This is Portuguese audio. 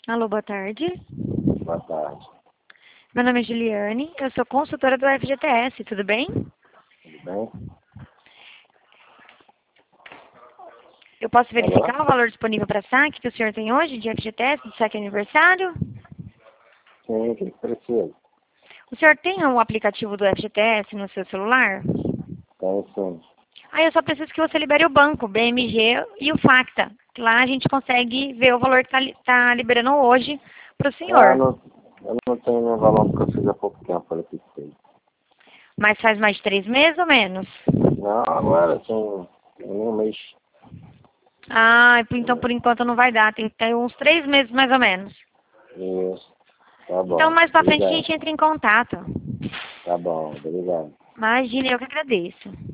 Alô, boa tarde. Boa tarde. Meu nome é Juliane, eu sou consultora do FGTS, tudo bem? Tudo bem? Eu posso Alô? verificar o valor disponível para saque que o senhor tem hoje de FGTS, de saque aniversário? Sim, o que precisa? O senhor tem o aplicativo do FGTS no seu celular? Tem sim. Aí eu só preciso que você libere o banco, o BMG e o Facta. Lá a gente consegue ver o valor que está liberando hoje para o senhor. Eu não tenho nenhum valor porque eu fiz há pouco tempo, olha que sei. Mas faz mais de 3 meses ou menos? Não, agora tem um mês. Ah, então por enquanto não vai dar. Tem que ter uns 3 meses mais ou menos. Isso. Tá Então bom. mais pra frente a Obrigado. gente entra em contato. Tá bom, obrigado. Imagina, eu que agradeço.